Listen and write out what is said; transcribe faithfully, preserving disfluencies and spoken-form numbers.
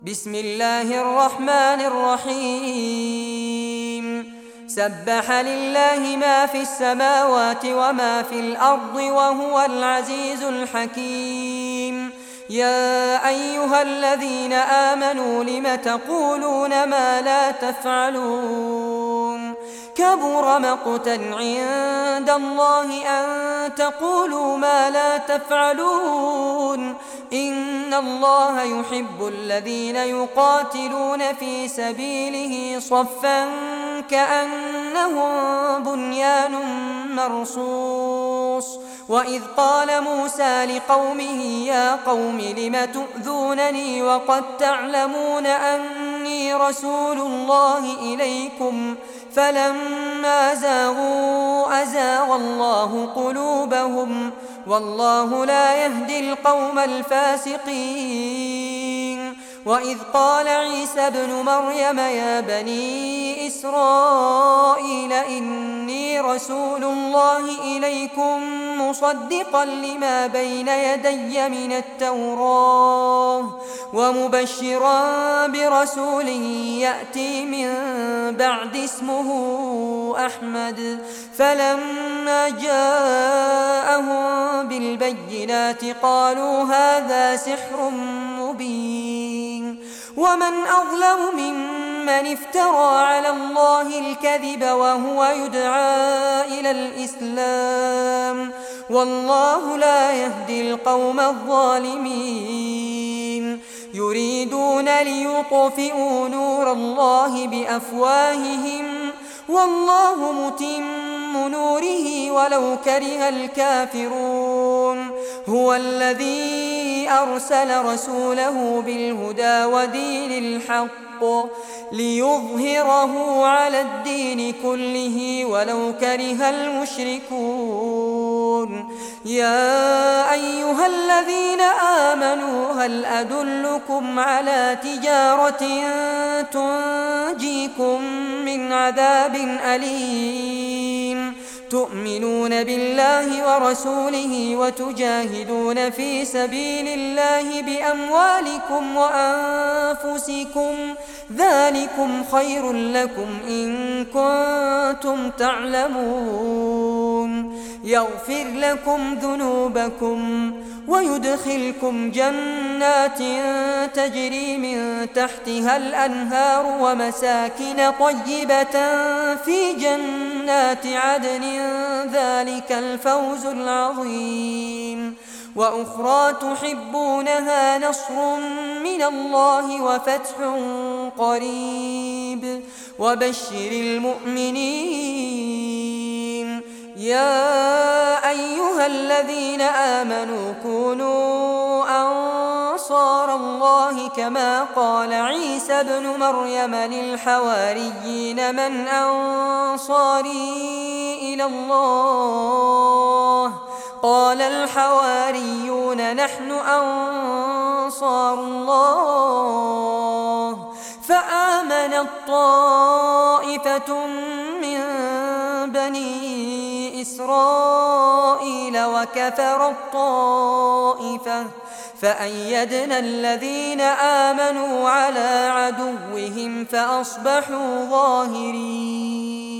بسم الله الرحمن الرحيم سبح لله ما في السماوات وما في الأرض وهو العزيز الحكيم يا أيها الذين آمنوا لم تقولون ما لا تفعلون كبر مقتا عند الله أن تقولوا ما لا تفعلون إن الله يحب الذين يقاتلون في سبيله صفا كأنهم بنيان مرصوص وإذ قال موسى لقومه يا قوم لم تؤذونني وقد تعلمون أني رسول الله إليكم فلما زاغوا أزاغ الله قلوبهم والله لا يهدي القوم الفاسقين وإذ قال عيسى ابن مريم يا بني إسرائيل إني رسول الله إليكم مصدقا لما بين يدي من التوراة ومبشرا برسول يأتي من بعد اسمه أحمد فلما جاءهم بالبينات قالوا هذا سحر مبين ومن أظلم ممن افترى على الله الكذب وهو يدعى إلى الإسلام والله لا يهدي القوم الظالمين يريدون ليطفئوا نور الله بأفواههم والله متم نوره ولو كره الكافرون هو الذي أرسل رسوله بالهدى ودين الحق ليظهره على الدين كله ولو كره المشركون يا أيها الذين آمنوا هل أدلكم على تجارة تنجيكم من عذاب أليم تؤمنون بالله ورسوله وتجاهدون في سبيل الله بأموالكم وأنفسكم ذلكم خير لكم إن كنتم تعلمون يغفر لكم ذنوبكم ويدخلكم جنات تجري من تحتها الأنهار ومساكن طيبة في جنات عدن ذلك الفوز العظيم وأخرى تحبونها نصر من الله وفتح قريب وبشر المؤمنين يا أيها الذين آمنوا كونوا أنصار الله كما قال عيسى ابن مريم للحواريين من أنصاري إلى الله قال الحواريون نحن أنصار الله فآمنت طائفة من بني إسرائيل وكفرت طائفة فأيدنا الذين آمنوا على عدوهم فأصبحوا ظاهرين.